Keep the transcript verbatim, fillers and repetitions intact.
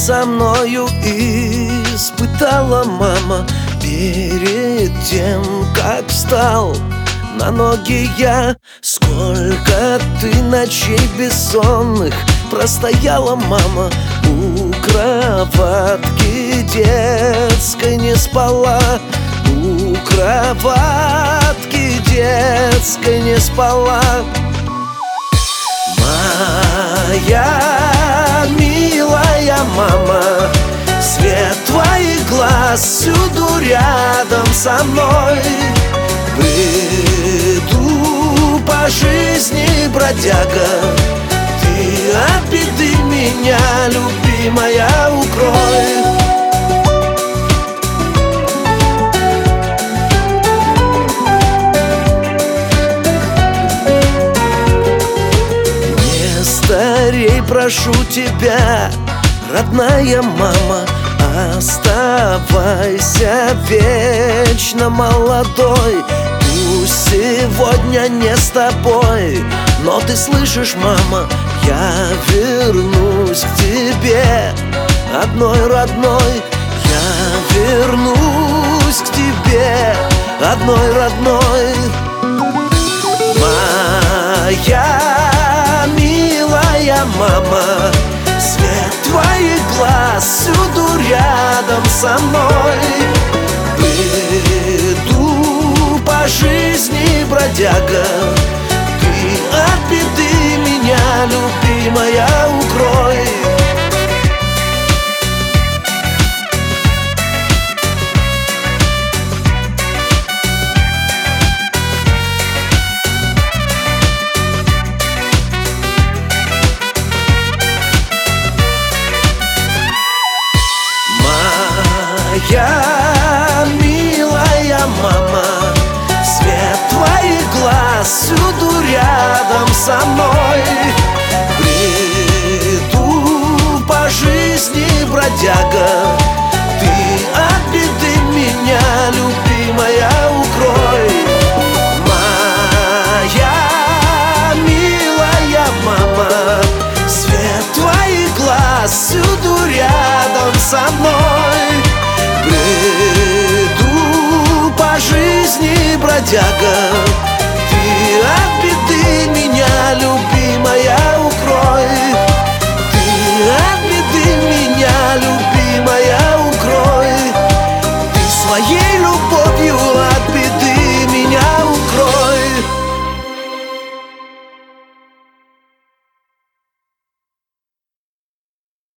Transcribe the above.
со мною испытала, мама, перед тем, как встал на ноги я. Сколько ты ночей бессонных простояла, мама, у кроватки детской не спала, у кроватки детской не спала. Моя милая мама, свет твоих глаз всюду рядом со мной. Бреду по жизни, бродяга, ты от беды меня, любимая, укрой. Не старей, прошу тебя, родная мама, оставайся вечно молодой. Пусть сегодня не с тобой, но ты слышишь, мама, я вернусь к тебе, одной родной. Я вернусь к тебе, одной родной. Моя милая мама, свет твоих глаз всюду рядом со мной. Бреду по жизни, бродяга, ты от беды меня, любимая, укрой. Моя милая мама, свет твоих глаз всюду рядом со мной. Бреду по жизни, бродяга, ты от беды меня, любимая, укрой. Моя милая мама, свет твоих глаз всюду рядом со мной. Бреду по жизни, бродяга, ты от беды меня, любишь.